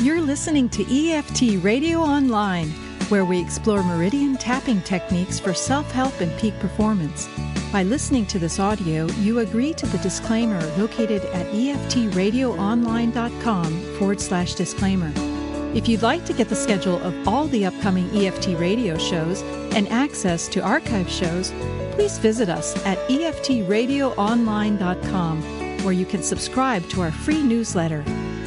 You're listening to EFT Radio Online, where we explore meridian tapping techniques for self-help and peak performance. By listening to this audio, you agree to the disclaimer located at eftradioonline.com/disclaimer. If you'd like to get the schedule of all the upcoming EFT radio shows and access to archive shows, please visit us at eftradioonline.com, where you can subscribe to our free newsletter.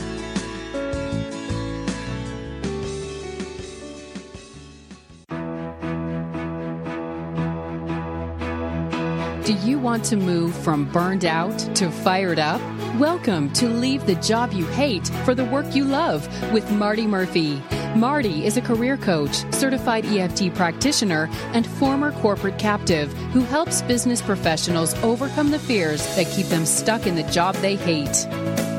Do you want to move from burned out to fired up? Welcome to Leave the Job You Hate for the Work You Love with Marty Murphy. Marty is a career coach, certified EFT practitioner, and former corporate captive who helps business professionals overcome the fears that keep them stuck in the job they hate.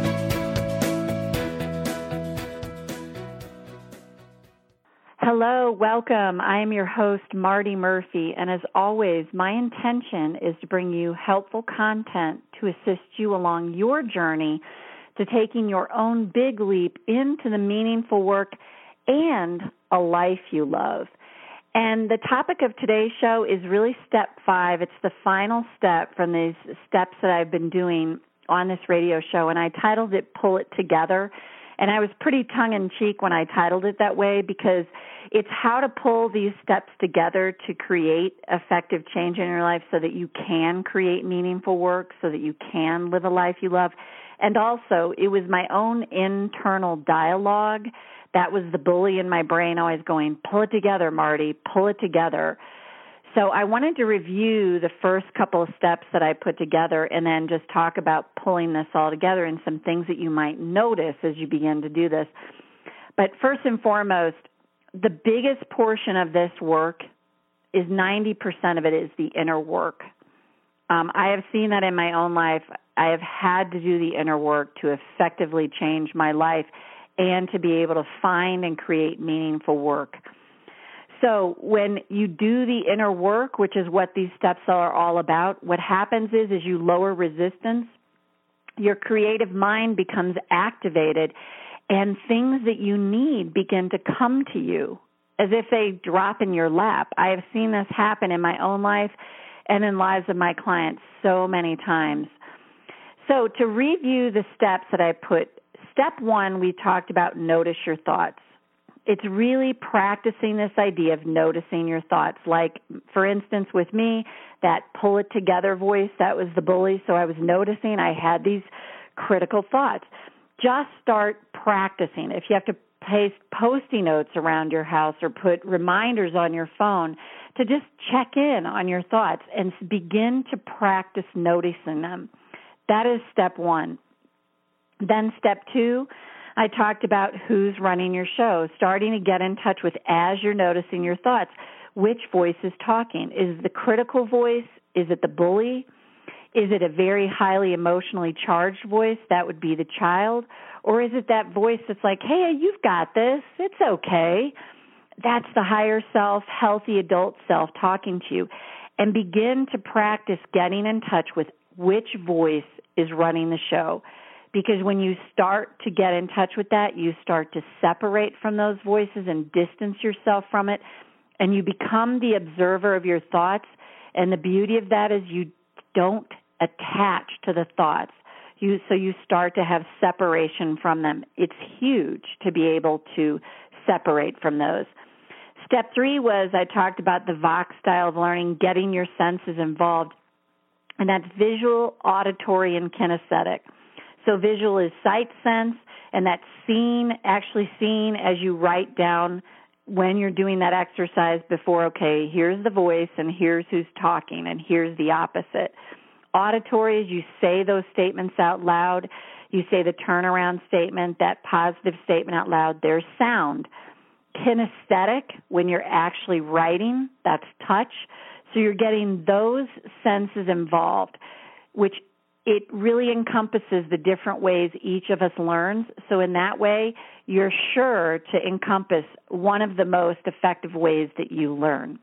Hello, welcome. I am your host, Marty Murphy, and as always, my intention is to bring you helpful content to assist you along your journey to taking your own big leap into the meaningful work and a life you love. And the topic of today's show is really step 5. It's the final step from these steps that I've been doing on this radio show, and I titled it Pull It Together. And I was pretty tongue-in-cheek when I titled it that way because it's how to pull these steps together to create effective change in your life so that you can create meaningful work, so that you can live a life you love. And also, it was my own internal dialogue. That was the bully in my brain always going, pull it together, Marty, pull it together. So I wanted to review the first couple of steps that I put together and then just talk about pulling this all together and some things that you might notice as you begin to do this. But first and foremost, the biggest portion of this work is 90% of it is the inner work. I have seen that in my own life. I have had to do the inner work to effectively change my life and to be able to find and create meaningful work. So when you do the inner work, which is what these steps are all about, what happens is you lower resistance, your creative mind becomes activated, and things that you need begin to come to you as if they drop in your lap. I have seen this happen in my own life and in lives of my clients so many times. So to review the steps that I put, step 1, we talked about notice your thoughts. It's really practicing this idea of noticing your thoughts. Like, for instance, with me, that pull it together voice, that was the bully. So I was noticing I had these critical thoughts. Just start practicing. If you have to paste Post-it notes around your house or put reminders on your phone to just check in on your thoughts and begin to practice noticing them. That is step 1. Then step 2, I talked about who's running your show, starting to get in touch with, as you're noticing your thoughts, which voice is talking. Is it the critical voice? Is it the bully? Is it a very highly emotionally charged voice? That would be the child. Or is it that voice that's like, hey, you've got this. It's okay. That's the higher self, healthy adult self talking to you. And begin to practice getting in touch with which voice is running the show. Because when you start to get in touch with that, you start to separate from those voices and distance yourself from it, and you become the observer of your thoughts. And the beauty of that is you don't attach to the thoughts. So you start to have separation from them. It's huge to be able to separate from those. Step 3 was I talked about the Vox style of learning, getting your senses involved, and that's visual, auditory, and kinesthetic. So visual is sight, sense, and that's actually seen as you write down when you're doing that exercise before, okay, here's the voice and here's who's talking and here's the opposite. Auditory is you say those statements out loud. You say the turnaround statement, that positive statement out loud. There's sound. Kinesthetic, when you're actually writing, that's touch. So you're getting those senses involved, which it really encompasses the different ways each of us learns. So in that way, you're sure to encompass one of the most effective ways that you learn.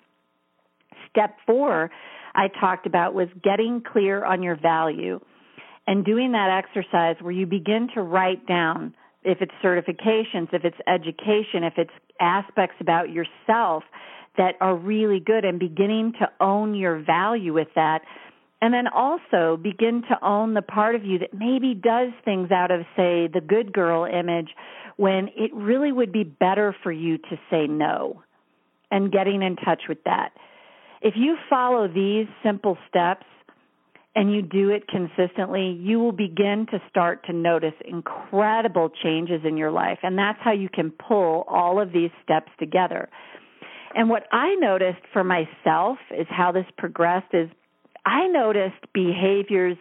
Step 4, I talked about, was getting clear on your value and doing that exercise where you begin to write down if it's certifications, if it's education, if it's aspects about yourself that are really good, and beginning to own your value with that. And then also begin to own the part of you that maybe does things out of, say, the good girl image, when it really would be better for you to say no, and getting in touch with that. If you follow these simple steps and you do it consistently, you will begin to start to notice incredible changes in your life. And that's how you can pull all of these steps together. And what I noticed for myself is how this progressed is I noticed behaviors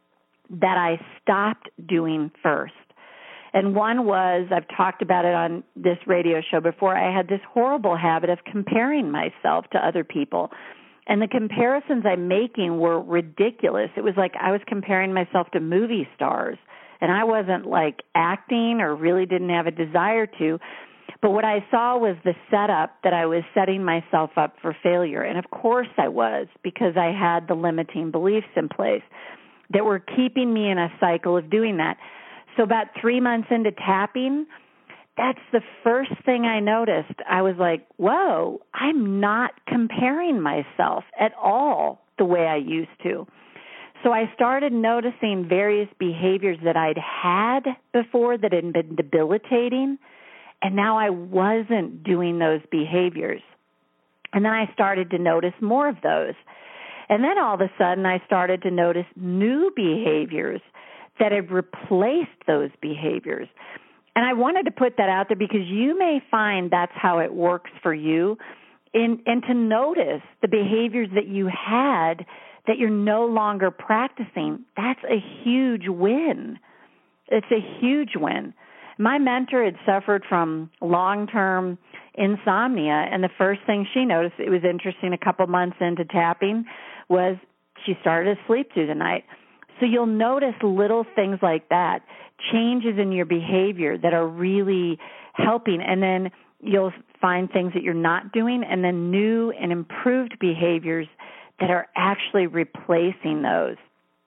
that I stopped doing first. And one was, I've talked about it on this radio show before, I had this horrible habit of comparing myself to other people. And the comparisons I'm making were ridiculous. It was like I was comparing myself to movie stars, and I wasn't like acting or really didn't have a desire to. But what I saw was the setup that I was setting myself up for failure. And of course I was, because I had the limiting beliefs in place that were keeping me in a cycle of doing that. So about 3 months into tapping, that's the first thing I noticed. I was like, whoa, I'm not comparing myself at all the way I used to. So I started noticing various behaviors that I'd had before that had been debilitating, and now I wasn't doing those behaviors. And then I started to notice more of those. And then all of a sudden I started to notice new behaviors that had replaced those behaviors. And I wanted to put that out there because you may find that's how it works for you, and to notice the behaviors that you had that you're no longer practicing. That's a huge win. It's a huge win. My mentor had suffered from long-term insomnia, and the first thing she noticed, it was interesting, a couple months into tapping, was she started to sleep through the night. So you'll notice little things like that, changes in your behavior that are really helping, and then you'll find things that you're not doing, and then new and improved behaviors that are actually replacing those.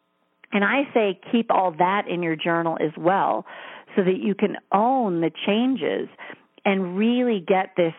And I say keep all that in your journal as well, so that you can own the changes and really get this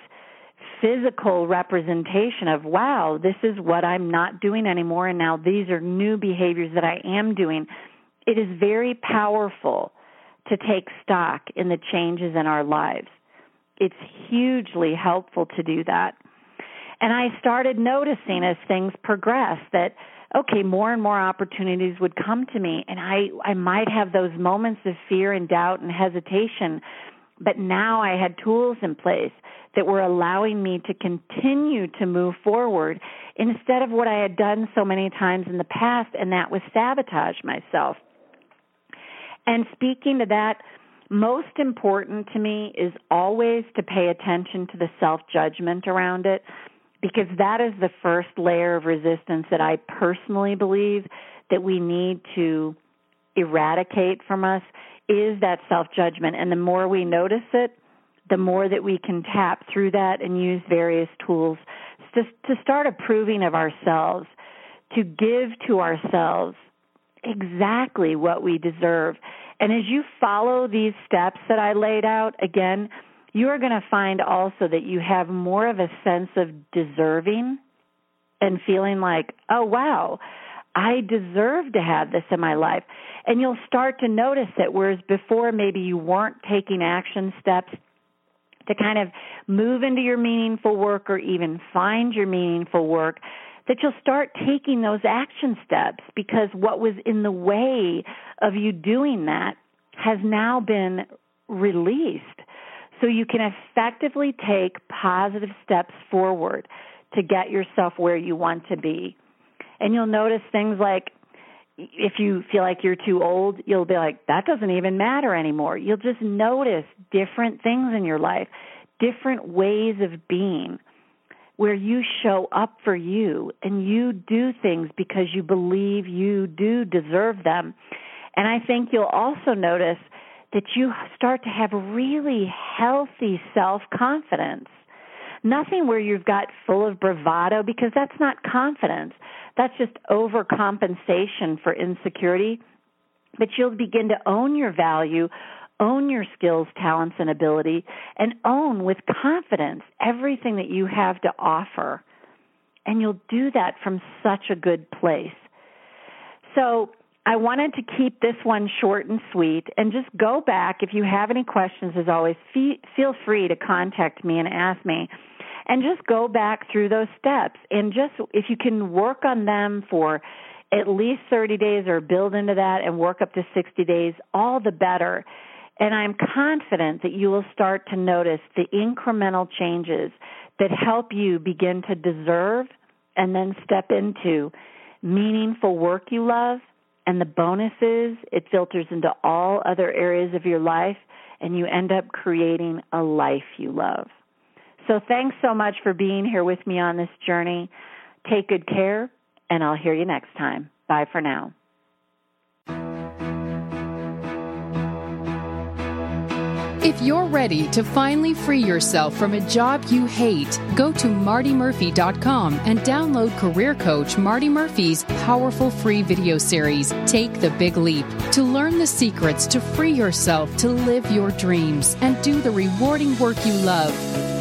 physical representation of, wow, this is what I'm not doing anymore, and now these are new behaviors that I am doing. It is very powerful to take stock in the changes in our lives. It's hugely helpful to do that. And I started noticing as things progressed that, okay, more and more opportunities would come to me, and I might have those moments of fear and doubt and hesitation, but now I had tools in place that were allowing me to continue to move forward instead of what I had done so many times in the past, and that was sabotage myself. And speaking to that, most important to me is always to pay attention to the self-judgment around it, because that is the first layer of resistance that I personally believe that we need to eradicate from us, is that self-judgment. And the more we notice it, the more that we can tap through that and use various tools to start approving of ourselves, to give to ourselves exactly what we deserve. And as you follow these steps that I laid out, again, you are going to find also that you have more of a sense of deserving and feeling like, oh, wow, I deserve to have this in my life. And you'll start to notice that whereas before maybe you weren't taking action steps to kind of move into your meaningful work or even find your meaningful work, that you'll start taking those action steps, because what was in the way of you doing that has now been released. So you can effectively take positive steps forward to get yourself where you want to be. And you'll notice things like, if you feel like you're too old, you'll be like, that doesn't even matter anymore. You'll just notice different things in your life, different ways of being, where you show up for you and you do things because you believe you do deserve them. And I think you'll also notice that you start to have really healthy self-confidence. Nothing where you've got full of bravado, because that's not confidence. That's just overcompensation for insecurity. But you'll begin to own your value, own your skills, talents, and ability, and own with confidence everything that you have to offer. And you'll do that from such a good place. So I wanted to keep this one short and sweet and just go back. If you have any questions, as always, feel free to contact me and ask me. And just go back through those steps. And just if you can work on them for at least 30 days or build into that and work up to 60 days, all the better. And I'm confident that you will start to notice the incremental changes that help you begin to deserve and then step into meaningful work you love. And the bonus is it filters into all other areas of your life, and you end up creating a life you love. So thanks so much for being here with me on this journey. Take good care, and I'll hear you next time. Bye for now. If you're ready to finally free yourself from a job you hate, go to MartyMurphy.com and download Career Coach Marty Murphy's powerful free video series, Take the Big Leap, to learn the secrets to free yourself to live your dreams and do the rewarding work you love.